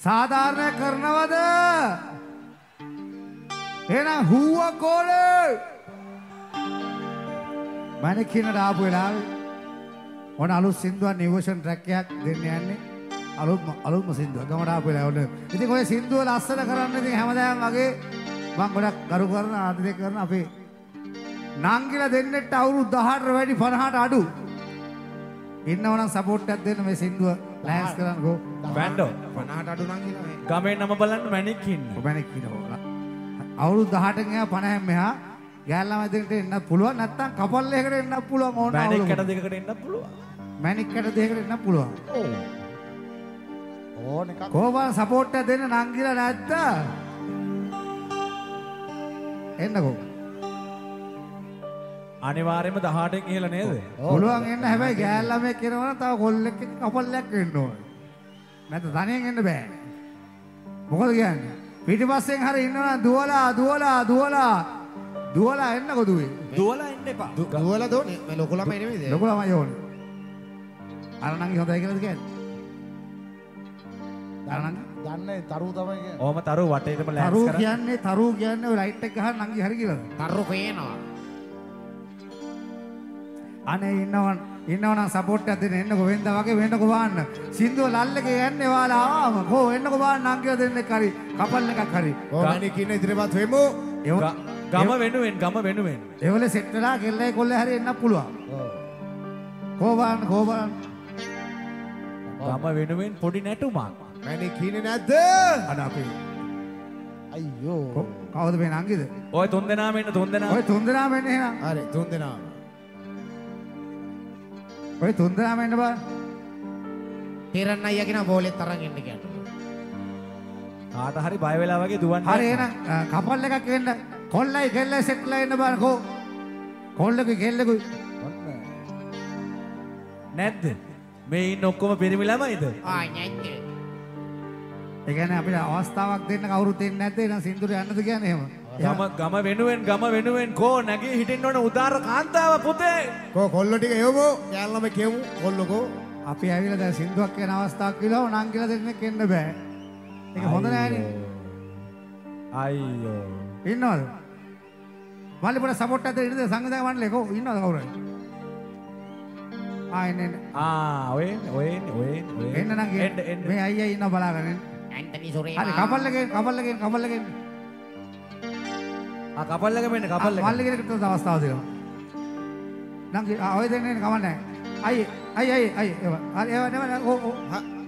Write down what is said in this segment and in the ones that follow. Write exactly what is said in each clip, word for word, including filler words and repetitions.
සාධාරණ කරනවද? එහෙනම් හුව කෝලේ මම කියන ආපු වෙලාවේ ඔන්න අලුත් සින්දුවක් නිවර්ෂන් ට්‍රැක් එකක් දෙන්න යන්නේ. අලුත් අලුත්ම සින්දුව ගමට ආපු වෙලාවට. ඉතින් ඔය සින්දුව ලස්සන කරන්න ඉතින් හැමදාම වගේ මම ගොඩක් ගරු කරන ආදරය කරන අපේ නංගිලා දෙන්නෙට අවුරුදු දහඅටට වැඩි පනහට අඩු ඉන්නවනම් සපෝට් එකක් දෙන්න මේ සින්දුව ලෑන්ස් කරන්නකෝ. බෑන්ඩෝ පනහට අඩු නංගිලා මේ ගමේ නම බලන්න මැණික් ඉන්න. මැණික් ඉන්නවා. අවුරුදු දහඅටෙන් එහා පනහෙන් මෙහා ගෑල්ලාම දෙකට එන්නත් පුළුවන් නැත්නම් කපල් එකකට එන්නත් පුළුවන් ඕන මැණික් කැට දෙකකට එන්නත් පුළුවන්. මැණික් කැට දෙකකට එන්නත් පුළුවන්. ඔව්. ඕන එකක්. කොහොමද සපෝට් එක දෙන්න නංගිලා නැද්ද? එන්නකෝ. අනිවාර්යයෙන්ම දහඅටෙන් ඉහළ නේද? පුළුවන් එන්න. හැබැයි ගෑල්ලාම එක්කනවා නම් තව කොල්ලෙක් එක්ක කපල්ලයක් එන්න ඕනේ. නැත්නම් තනියෙන් එන්න බෑ. මොකද කියන්නේ? පිටිපස්සෙන් හරි ඉන්නවා දුවලා දුවලා දුවලා දුවලා එන්නකෝ දුවේ. දුවලා එන්න එපා. දුවලා දෝනේ. මේ ලොකු ළමයි නෙමෙයිද? ලොකු ළමයි ඕනේ. අර නංගි හොඳයි කියලාද කියන්නේ? අර නංගි දන්නේ තරු තමයි කියන්නේ. ඕම තරු වටේටම ලෑන්ස් තරු කරා. කියන්නේ තරු කියන්නේ ඔය ලයිට් එක ගහන නංගි හරි කියලාද? තරු පේනවා. අනේ ඉන්නවන් ඉන්නවනම් සපෝට් එකක් දෙන්න එන්නකෝ වෙන්දා වගේ වෙන්නකෝ වාන්න. සින්දුව ලල්ලකේ යන්නේ වාලා ආවම කෝ එන්නකෝ වාන්න නංගිලා දෙන්නෙක් හරි කපල් එකක් හරි. ඕ මැණික් ඉන්න ඉදිරියපත් වෙමු. ගම වෙනුවෙන් ගම වෙනුවෙන්. ඒවල සෙට් වෙලා කෙල්ලයි කොල්ලයි හරි එන්නත් පුළුවන්. ඔව්. කෝ වාන්න කෝ වාන්න. ගම වෙනුවෙන් පොඩි නැටුමක්. මැණික් ඉන්නේ නැද්ද? අද අපේ අයියෝ. කවුද මේ නංගිද? ඔය තුන් දෙනාම එන්න තුන් දෙනාම. ඔය තුන් දෙනාම එන්න එහෙනම්. හරි තුන් දෙනාම. ඔය තුන් දෙනාම එන්න බා. තිරන් අයියා කියන බෝලෙත් අරන් එන්න කියනවා. කාට හරි බය වෙලා වගේ දුවන්නේ. හරි එහෙනම් කපල් එකක් එන්න. කොල්ලයි කෙල්ලයි සෙට්ලා එන්න බා කෝ. කොල්ලෙකුයි කෙල්ලෙකුයි නැද්ද? මේ ඉන්න ඔක්කොම පිරිමි ළමයිද? ආ නැද්ද? ඒ කියන්නේ අපිට අවස්ථාවක් දෙන්න කවුරුත් එන්නේ නැද්ද? එහෙනම් සින්දුර යන්නද කියන්නේ එහෙම. ගම ගම වෙනුවෙන් ගම වෙනුවෙන් කෝ නැගී හිටින්න ඕන උදාර කාන්තාව පුතේ. කෝ කොල්ලෝ ටික එවමු. යාළුවම කියමු කොල්ලෝකෝ. අපි ඇවිල්ලා දැන් සින්දුවක් කියන අවස්ථාවක් කියලා නංගිලා දෙන්නෙක් එන්න බෑ. ඒක හොඳ නෑනේ. අයියෝ. ඉන්නවද? මල්ලි පොඩ සපෝට් එකක් දෙන්න ඉන්නද සංවිධායක මණ්ඩලේ කෝ ඉන්නවද කවුරු හරි? ආ එන්න එන්න. ආ ඔය ඔය ඔය ඔය එන්න නම් එන්න එන්න. මේ අයියා ඉන්නව බලාගෙන එන්න. ඇන්ටනි සොරේ. හරි කපල් එකෙන් කපල් එකෙන් කපල් එකෙන්. ආ කපල් එක මෙන්න කපල් එක. මල්ලි කෙනෙක්ට අවස්ථාව දෙනවා. නංගි ආ ඔය දෙන්නේ කමන්නේ. අයි අයි අයි අයි හරි ඒව නෙමෙයි ඕ ඕ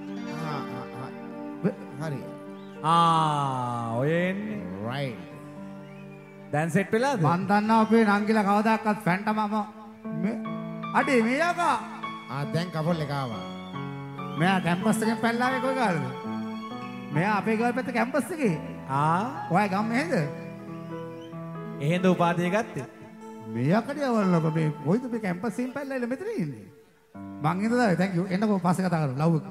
හරි. ආ ඔය එන්නේ. රයිට්. දැන් සෙට් වෙලාද? මන් දන්නවා අපේ නංගිලා කවදාකවත් ෆැන්ටමම මේ අඩේ මේ යකා ආ දැන් කපල් එක ආවා. මෙයා කැම්පස් එකෙන් පැල්ලාවේ කොයි කාලේද? මෙයා අපේ ගල් පැත්ත කැම්පස් එකේ. ආ ඔය ගම් මෙහෙද? එහෙන්ද උපාධිය ගත්තේ? මෙයා කඩියවල්ලක මේ කොයිද මේ කැම්පස් එකෙන් පැල්ලාවිලා මෙතන ඉන්නේ. මං ඉඳලා thank you එන්නකෝ පස්සේ කතා කරමු ලව් එක.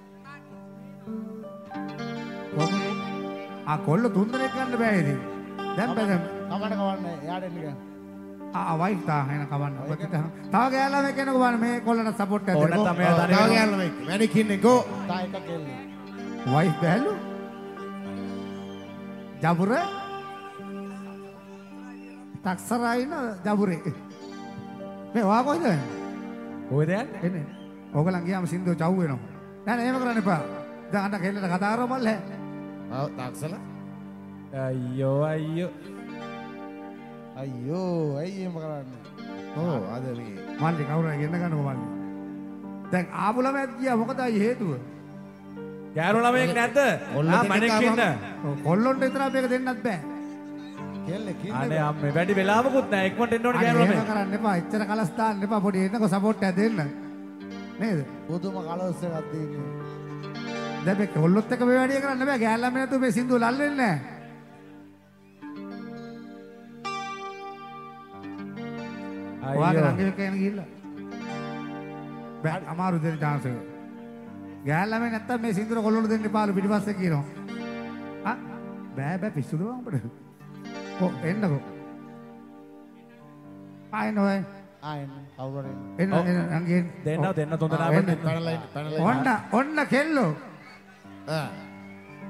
ආ කොල්ල තුන් දෙනෙක් ගන්න බෑ ඉතින්. දැන් බෑ දැන්. කමන්න කවන්න එයාට එන්න ගන්න. ආ වයිෆ් තා එන කවන්න. ඔබට තව ගෑල්ලා මේ කෙනෙකු බලන්න මේ කොල්ලට සපෝට් එකක් ඕන දෙන්න. තමයි මෙයා දන්නේ. තව ගෑල්ලා මේක. මැණික් ඉන්නේ කෝ. තා එක කෙල්ලේ. වයිෆ් බැලු. ජබුර ටක්සරයින ජබුරේ. මේ වා කොයිද? කොහෙද යන්නේ? එන්නේ. ඕගලන් ගියාම සින්දුව චව් වෙනවා. නෑ නෑ එහෙම කරන්න එපා. දැන් අන්න කෙල්ලට කතා කරමු මල්ලේ. ඔව් තාක්සලා. අයියෝ අයියෝ. අයියෝ ඇයි එහෙම කරන්නේ? ඔව් අද මේ මල්ලි කවුරු හරි ගෙන්න ගන්නකො මල්ලි. දැන් ආපු ළමයාත් ගියා මොකද අය හේතුව? ගෑනු ළමයෙක් නැද්ද? ආ මණෙක් ඉන්න. කොල්ලොන්ට විතර මේක දෙන්නත් බෑ. කෙල්ලේ කින්නේ. අනේ අම්මේ වැඩි වෙලාවකුත් නැහැ. ඉක්මනට එන්න ඕනේ ගෑනු එහෙම ළමයෙක්. කරන්න එපා. එච්චර කලස් දාන්න එපා. පොඩි එන්නකො සපෝට් එකක් දෙන්න. නේද? පුදුම කලස් එකක් දෙන්නේ. දැන් මේ කොල්ලොත් එක මේ වැඩේ කරන්න බෑ. ගෑල්ලා මේ නැතුව මේ සින්දුව ලල් වෙන්නේ නැහැ. ඔයාගේ නංගිල කියන ගිහිල්ලා. බෑ අමාරු දෙන chance එක. ගෑල්ලා මේ නැත්තම් මේ සින්දුව කොල්ලොන්ට දෙන්න එපාලු පිටිපස්සේ කියනවා. ආ බෑ බෑ පිස්සුද වම්පඩ. කො එන්නකො. ආයෙ නෝයි. ආයෙත් කවුරු හරි එන්න එන්න නංගි දෙන්න දෙන්න තුන් දෙනා පැනලා පැනලා ඔන්න ඔන්න කෙල්ලෝ. ආ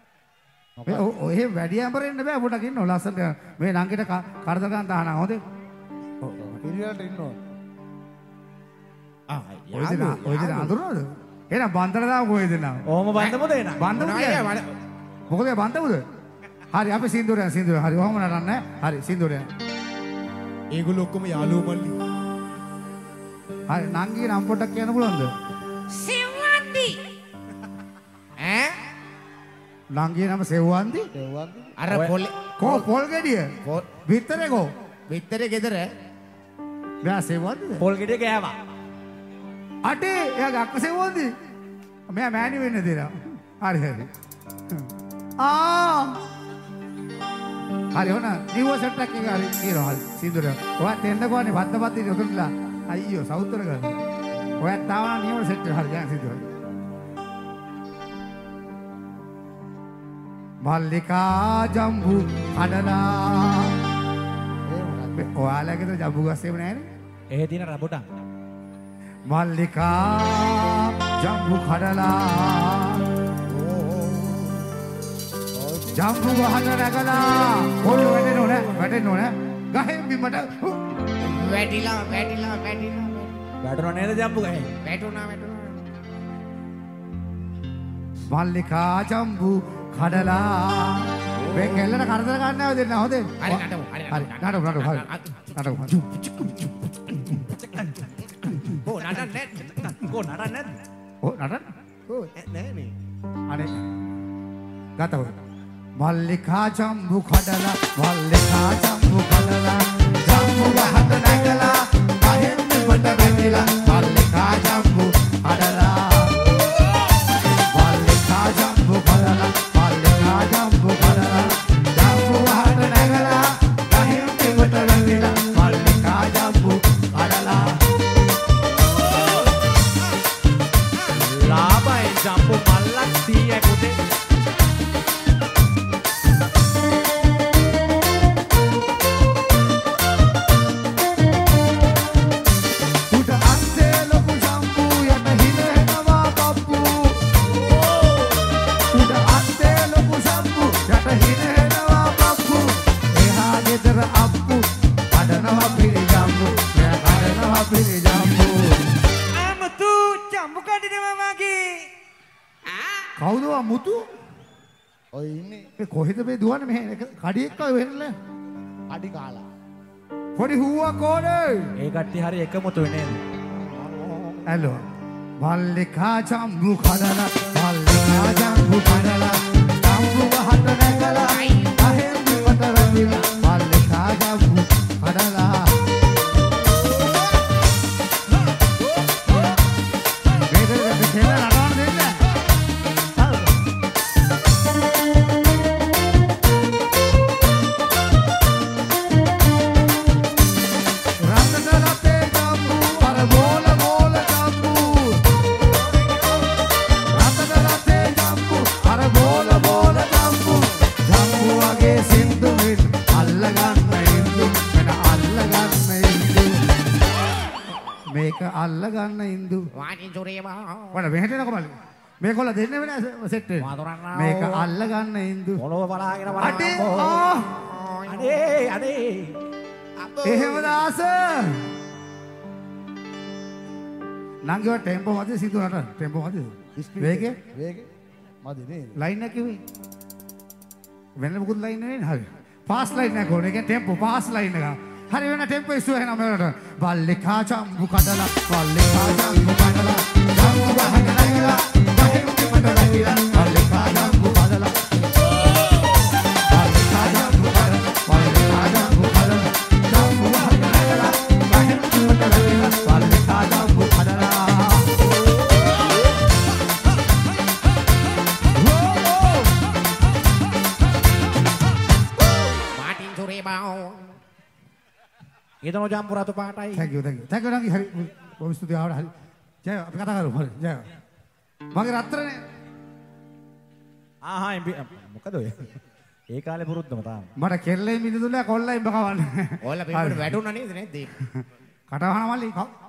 මේ ඔය වැඩි ඇඹරෙන්න බෑ පොඩක් ඉන්න ලස්සනට මේ නංගිට කරදර ගන්න තාන හොඳේ පිළිවෙලට ඉන්නවා. ආ ඔය දෙන ඔය දෙන අඳුරනවද එහෙනම් බන්දර දාමු කොහෙද නා ඕම බන්දමුද එන බන්දමු කියන්නේ මොකද බන්දමුද හරි අපි සින්දුරයන් සින්දුරයන් හරි ඔහම නටන්නේ හරි සින්දුරයන් ඒගොල්ලෝ ඔක්කොම යාළුවෝ මල්ලි. හරි නංගි නම් පොඩක් කියන්න පුළුවන්ද සෙව්වන්දි ඈ නංගිගේ නම සෙව්වන්දි අර පොල් කෝ පොල් ගෙඩිය විතරේ කෝ විතරේ ගෙදර මෙයා සෙව්වන්දිද පොල් ගෙඩිය ගෑවා අටේ එයාගේ අක්ක සෙව්වන්දි මෙයා මෑණි වෙන්න දෙනවා හරි හරි ආ හරි ඕන නිවසට් එකක් එක හරි කියනවා හරි සින්දුරයන් ඔයත් එන්න කොහොනේ වද්දපත් ඉන්න උතුම්ලා අයියෝ සවුත්තර ගන්න ඔයත් තාවනා නිවසට් එක හරි යන් සින්දුරයන් මල්ලිකා ජම්බු කඩලා ඔයාලගේ ජම්බු ගස් එහෙම නැහැනේ එහෙ තියෙන රබුටන් මල්ලිකා ජම්බු කඩලා ජම්බු ගහන රැගලා පොල් වැටෙන්න ඕන වැටෙන්න ඕන ගහෙන් බිමට වැටිලා වැටිලා වැටිලා වැටුණා නේද ජම්බු ගහේ වැටුණා වැටුණා මල්ලිකා ජම්බු කඩලා මේ කෙල්ලට කරදර ගන්න නැව දෙන්න හොදේ හරි නටමු හරි හරි නටමු නටමු හරි නටමු ඕ නටන්නේ කෝ නටන්නේ නැද්ද ඕ නටන්න ඕ නෑනේ අනේ ගතව මල්ලිකා ජම්බු කඩලා මල්ලිකා ජම්බු කඩලා ජම්බු ගහට නැගලා ගහෙන් බිමට වැටිලා මල්ලිකා ජම්බු කඩලා මල්ලිකා ජම්බු කඩලා මල්ලිකා ජම්බු කඩලා ජම්බු ගහට නැගලා ගහෙන් බිමට වැටිලා මල්ලිකා ජම්බු කඩලා ලාභයි ජම්බු මල්ලක් සීයයි පුතේ කවුද මුතු ඔය ඉන්නේ මේ කොහෙද මේ දුවන්නේ මෙහෙ කඩියෙක් වගේ වෙන්නලා අඩි කාලා. පොඩි හුවක් ඕනේ ඒ කට්ටිය හරි එකමුතු නේද ඇලෝ මල්ලිකා ජම්බු කඩලා මල්ලිකා ජම්බු කඩලා ජම්බු ගහට නැගලා අහෙන් බිමට වැටිලා මල්ලිකා ජම්බු කඩලා මේක මෙතන නඩවන්න දෙන්න Jambu අල්ල ගන්න ඉන්දු. මාටින් සුරේබා. වඩ මෙහෙට එනකො මල්ලි. මේකොල්ල දෙන්න වෙන සෙට් එක. වතුරන්නා. මේක අල්ල ගන්න ඉන්දු. පොළොව බලාගෙන අඩේ බලන්න. ආ අඩේ අඩේ. එහෙම දාස. නංගිව ටෙම්පෝ මැද සිදුනට ටෙම්පෝ මැද. වේගේ වේගේ මදි නේද? ලයින් එක කිව්වේ. වෙන මොකුත් ලයින් නෙවෙයි හරි. පාස් ලයින් එක ඕනේ. ඒ කියන්නේ ටෙම්පෝ පාස් ලයින් එක. හරි වෙන ටෙම්පෝ ඉස්සුව එනවා මෙලට. බල්ලිකා චම්බු කඩලා බල්ලිකා චම්බු කඩලා චම්බු ගහගෙන ගිලා ගහේ උඩ මඩලා ගිලා බල්ලිකා චම්බු කඩලා බල්ලිකා චම්බු කඩලා බල්ලිකා චම්බු කඩලා චම්බු ගහගෙන ගිලා ගහේ උඩ මඩලා ගිලා බල්ලිකා චම්බු කඩලා මාටින් සුරේබා. ඊතන ජම්පු රතු පාටයි. Thank you, thank you. Thank you, නංගි. හරි. බොහොම ස්තුතියි ආවට හරි. ජය අපි කතා කරමු. හරි. ජය. මගේ රත්තරනේ. ආහා මොකද ඔය? ඒ කාලේ පුරුද්දම තාම. මට කෙල්ලෙන් මිදුදුලා කොල්ලෙන් බකවන්නේ. ඕල පිටුට වැටුණා නේද නැද්ද? කටවහන මල්ලි.